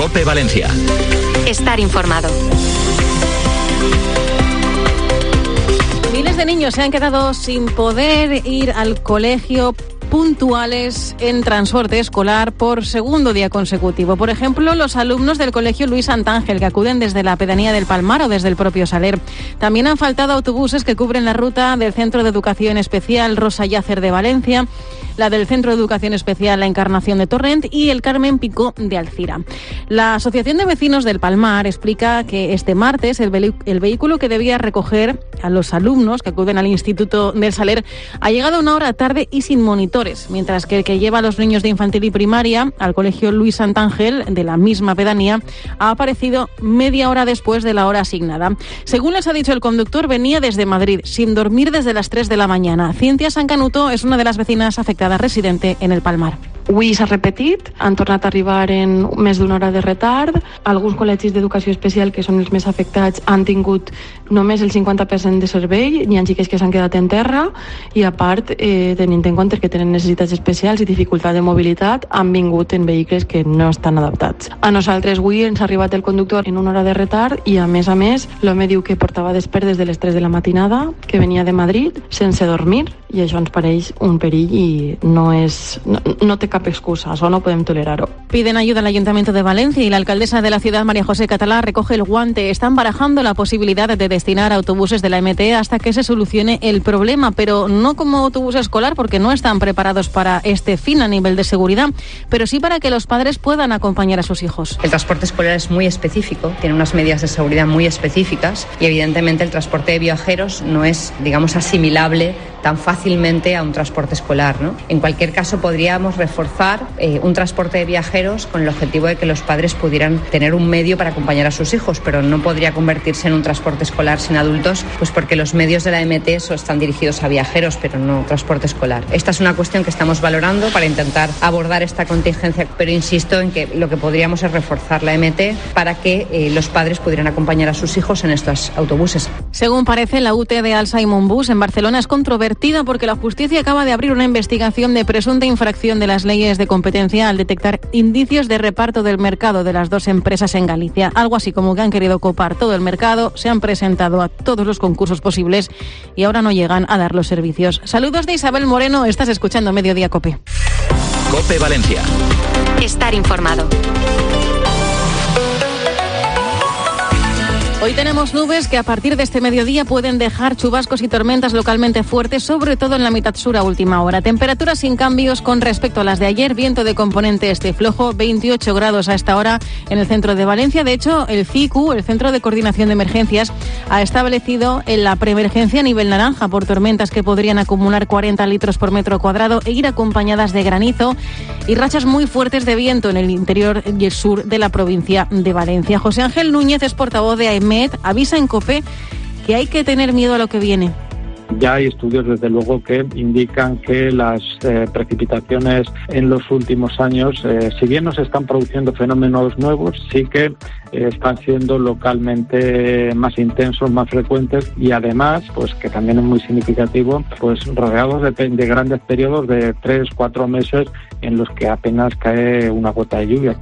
COPE Valencia. Estar informado. Miles de niños se han quedado sin poder ir al colegio puntuales en transporte escolar por segundo día consecutivo. Por ejemplo, los alumnos del Colegio Luis Santángel, que acuden desde la pedanía del Palmar o desde el propio Saler. También han faltado autobuses que cubren la ruta del Centro de Educación Especial Rosa Yácer de Valencia, la del Centro de Educación Especial La Encarnación de Torrent y el Carmen Picó de Alcira. La Asociación de Vecinos del Palmar explica que este martes el vehículo que debía recoger a los alumnos que acuden al Instituto del Saler ha llegado una hora tarde y sin monitores, mientras que el que lleva a los niños de infantil y primaria al Colegio Luis Santángel de la misma pedanía ha aparecido media hora después de la hora asignada. Según les ha dicho el conductor, venía desde Madrid, sin dormir desde las 3 de la mañana. Cintia Sancanuto es una de las vecinas afectadas, residente en el Palmar. Avui s'ha repetit, han tornat a arribar en més d'una hora de retard. Alguns col·legis d'educació especial, que són els més afectats, han tingut només el 50% de servei, hi ha xiques que s'han quedat en terra i, a part, tenint en compte que tenen necessitats especials i dificultat de mobilitat, han vingut en vehicles que no estan adaptats. A nosaltres avui ens ha arribat el conductor en una hora de retard i, a més, l'home diu que portava despert des de les 3 de la matinada, que venia de Madrid sense dormir, i això ens pareix un perill i no té cap excusa, eso no podemos tolerarlo. Piden ayuda al Ayuntamiento de Valencia y la alcaldesa de la ciudad, María José Catalá, recoge el guante. Están barajando la posibilidad de destinar autobuses de la MT hasta que se solucione el problema, pero no como autobús escolar porque no están preparados para este fin a nivel de seguridad, pero sí para que los padres puedan acompañar a sus hijos. El transporte escolar es muy específico, tiene unas medidas de seguridad muy específicas y evidentemente el transporte de viajeros no es, digamos, asimilable tan fácilmente a un transporte escolar, ¿no? En cualquier caso podríamos reforzar un transporte de viajeros con el objetivo de que los padres pudieran tener un medio para acompañar a sus hijos, pero no podría convertirse en un transporte escolar sin adultos, pues porque los medios de la MT están dirigidos a viajeros, pero no transporte escolar. Esta es una cuestión que estamos valorando para intentar abordar esta contingencia, pero insisto en que lo que podríamos es reforzar la MT para que los padres pudieran acompañar a sus hijos en estos autobuses. Según parece, la UT de Al Simon Bus en Barcelona es controvertida porque la justicia acaba de abrir una investigación de presunta infracción de las leyes de competencia al detectar indicios de reparto del mercado de las dos empresas en Galicia. Algo así como que han querido copar todo el mercado, se han presentado a todos los concursos posibles y ahora no llegan a dar los servicios. Saludos de Isabel Moreno, estás escuchando Mediodía COPE. COPE Valencia. Estar informado. Hoy tenemos nubes que a partir de este mediodía pueden dejar chubascos y tormentas localmente fuertes, sobre todo en la mitad sur a última hora. Temperaturas sin cambios con respecto a las de ayer, viento de componente este flojo, 28 grados a esta hora en el centro de Valencia. De hecho, el CICU, el Centro de Coordinación de Emergencias, ha establecido en la preemergencia a nivel naranja por tormentas que podrían acumular 40 litros por metro cuadrado e ir acompañadas de granizo y rachas muy fuertes de viento en el interior y el sur de la provincia de Valencia. José Ángel Núñez es portavoz de AEMET, avisa en COPE que hay que tener miedo a lo que viene. Ya hay estudios, desde luego, que indican que las precipitaciones en los últimos años, si bien no se están produciendo fenómenos nuevos, sí que están siendo localmente más intensos, más frecuentes y además, pues que también es muy significativo, pues rodeados de grandes periodos de 3-4 meses en los que apenas cae una gota de lluvia.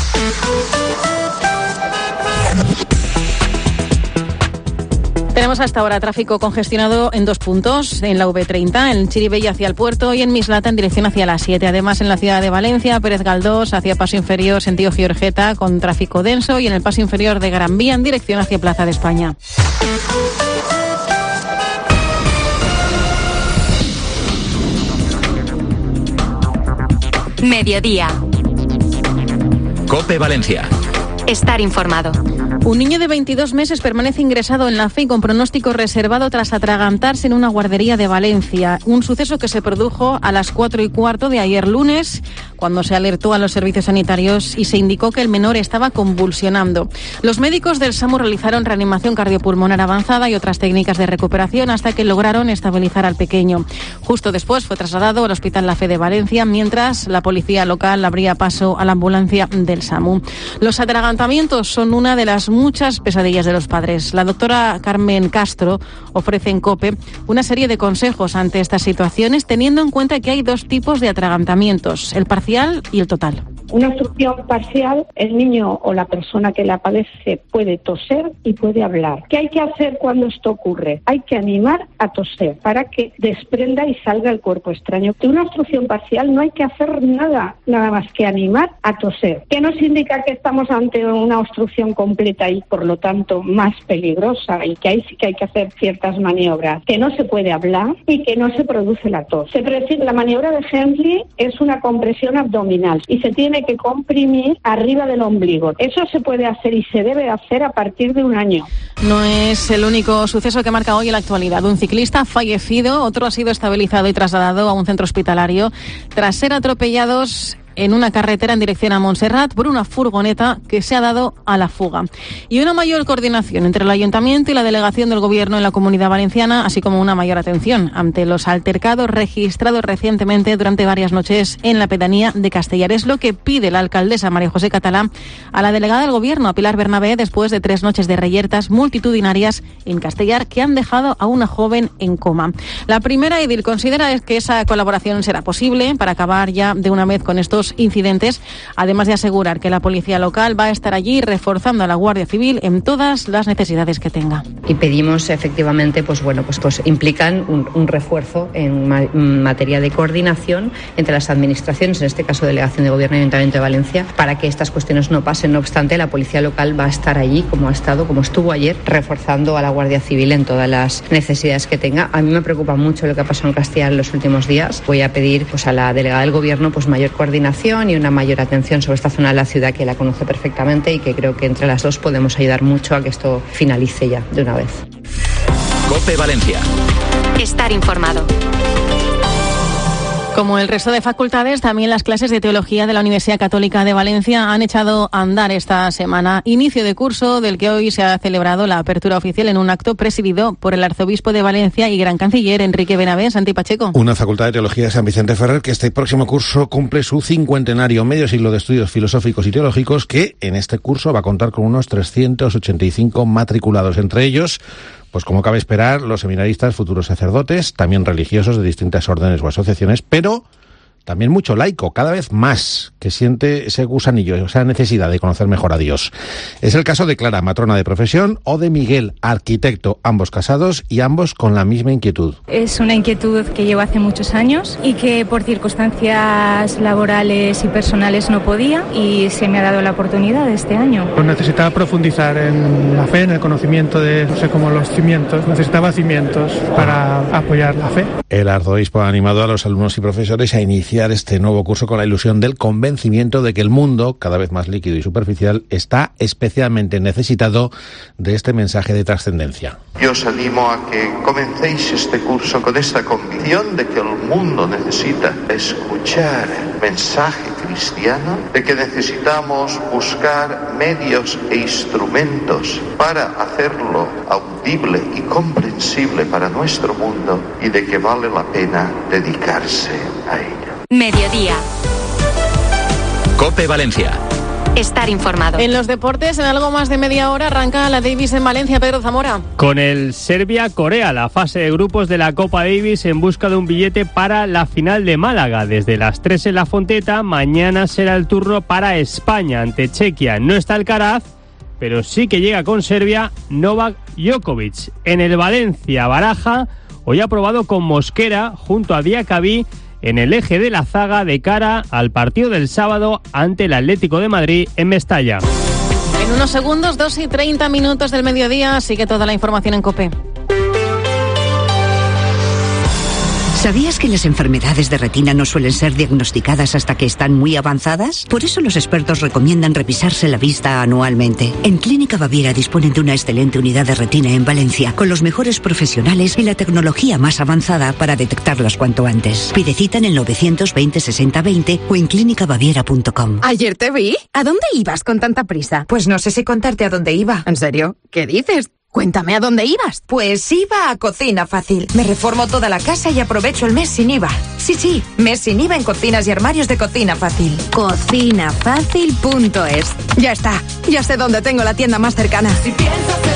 Tenemos hasta ahora tráfico congestionado en 2 puntos, en la V30, en Chirivella hacia el puerto y en Mislata en dirección hacia la 7. Además, en la ciudad de Valencia, Pérez Galdós hacia Paso Inferior, sentido Giorgeta, con tráfico denso, y en el Paso Inferior de Gran Vía en dirección hacia Plaza de España. Mediodía. COPE Valencia. Estar informado. Un niño de 22 meses permanece ingresado en la FE con pronóstico reservado tras atragantarse en una guardería de Valencia. Un suceso que se produjo a las 4:15 de ayer lunes, cuando se alertó a los servicios sanitarios y se indicó que el menor estaba convulsionando. Los médicos del SAMU realizaron reanimación cardiopulmonar avanzada y otras técnicas de recuperación hasta que lograron estabilizar al pequeño. Justo después fue trasladado al Hospital La Fe de Valencia, mientras la policía local abría paso a la ambulancia del SAMU. Los atragantamientos son una de las muchas pesadillas de los padres. La doctora Carmen Castro ofrece en COPE una serie de consejos ante estas situaciones, teniendo en cuenta que hay 2 tipos de atragantamientos, el parcial y el total. Una obstrucción parcial, el niño o la persona que la padece puede toser y puede hablar. ¿Qué hay que hacer cuando esto ocurre? Hay que animar a toser para que desprenda y salga el cuerpo extraño. De una obstrucción parcial no hay que hacer nada más que animar a toser. ¿Qué nos indica que estamos ante una obstrucción completa y por lo tanto más peligrosa y que ahí sí que hay que hacer ciertas maniobras? Que no se puede hablar y que no se produce la tos. La maniobra de Henle es una compresión abdominal y se tiene que comprimir arriba del ombligo. Eso se puede hacer y se debe hacer a partir de 1 año. No es el único suceso que marca hoy en la actualidad. Un ciclista ha fallecido, otro ha sido estabilizado y trasladado a un centro hospitalario tras ser atropellados en una carretera en dirección a Montserrat por una furgoneta que se ha dado a la fuga. Y una mayor coordinación entre el Ayuntamiento y la delegación del Gobierno en la Comunidad Valenciana, así como una mayor atención ante los altercados registrados recientemente durante varias noches en la pedanía de Castellar. Es lo que pide la alcaldesa María José Catalá a la delegada del Gobierno, a Pilar Bernabé, después de 3 noches de reyertas multitudinarias en Castellar que han dejado a una joven en coma. La primera edil considera que esa colaboración será posible para acabar ya de una vez con estos incidentes, además de asegurar que la policía local va a estar allí reforzando a la Guardia Civil en todas las necesidades que tenga. Y pedimos efectivamente, pues implican un refuerzo en materia de coordinación entre las administraciones, en este caso Delegación de Gobierno y Ayuntamiento de Valencia, para que estas cuestiones no pasen. No obstante, la policía local va a estar allí, como estuvo ayer, reforzando a la Guardia Civil en todas las necesidades que tenga. A mí me preocupa mucho lo que ha pasado en Castellar en los últimos días. Voy a pedir a la delegada del Gobierno mayor coordinación y una mayor atención sobre esta zona de la ciudad, que la conoce perfectamente y que creo que entre las dos podemos ayudar mucho a que esto finalice ya de una vez. COPE Valencia. Estar informado. Como el resto de facultades, también las clases de Teología de la Universidad Católica de Valencia han echado a andar esta semana. Inicio de curso del que hoy se ha celebrado la apertura oficial en un acto presidido por el arzobispo de Valencia y gran canciller Enrique Benavent. Santi Pacheco. Una facultad de Teología de San Vicente Ferrer que este próximo curso cumple su 50º, medio siglo de estudios filosóficos y teológicos, que en este curso va a contar con unos 385 matriculados, entre ellos, pues como cabe esperar, los seminaristas, futuros sacerdotes, también religiosos de distintas órdenes o asociaciones, pero también mucho laico, cada vez más, que siente ese gusanillo, esa necesidad de conocer mejor a Dios. Es el caso de Clara, matrona de profesión, o de Miguel, arquitecto, ambos casados y ambos con la misma inquietud. Es una inquietud que llevo hace muchos años y que por circunstancias laborales y personales no podía, y se me ha dado la oportunidad este año. Necesitaba profundizar en la fe, en el conocimiento de, como los cimientos. Necesitaba cimientos para apoyar la fe. El arzobispo ha animado a los alumnos y profesores a iniciar este nuevo curso con la ilusión del convencimiento de que el mundo, cada vez más líquido y superficial, está especialmente necesitado de este mensaje de trascendencia. Yo os animo a que comencéis este curso con esta convicción de que el mundo necesita escuchar el mensaje cristiano, de que necesitamos buscar medios e instrumentos para hacerlo audible y comprensible para nuestro mundo, y de que vale la pena dedicarse a ello. Mediodía. COPE Valencia. Estar informado. En los deportes, en algo más de media hora, arranca la Davis en Valencia. Pedro Zamora. Con el Serbia-Corea, la fase de grupos de la Copa Davis, en busca de un billete para la final de Málaga. Desde las 3 en la Fonteta, mañana será el turno para España ante Chequia. No está Alcaraz, pero sí que llega con Serbia Novak Djokovic. En el Valencia-Baraja, hoy ha probado con Mosquera junto a Diacabí en el eje de la zaga de cara al partido del sábado ante el Atlético de Madrid en Mestalla. En unos segundos, 2:30 del mediodía, sigue toda la información en COPE. ¿Sabías que las enfermedades de retina no suelen ser diagnosticadas hasta que están muy avanzadas? Por eso los expertos recomiendan revisarse la vista anualmente. En Clínica Baviera disponen de una excelente unidad de retina en Valencia, con los mejores profesionales y la tecnología más avanzada para detectarlas cuanto antes. Pide cita en el 920 60 20 o en clínicabaviera.com. Ayer te vi. ¿A dónde ibas con tanta prisa? Pues no sé si contarte a dónde iba. ¿En serio? ¿Qué dices? Cuéntame, ¿a dónde ibas? Pues iba a Cocina Fácil. Me reformo toda la casa y aprovecho el mes sin IVA. Sí, mes sin IVA en cocinas y armarios de Cocina Fácil. Cocinafácil.es. Ya está, ya sé dónde tengo la tienda más cercana. Si piensas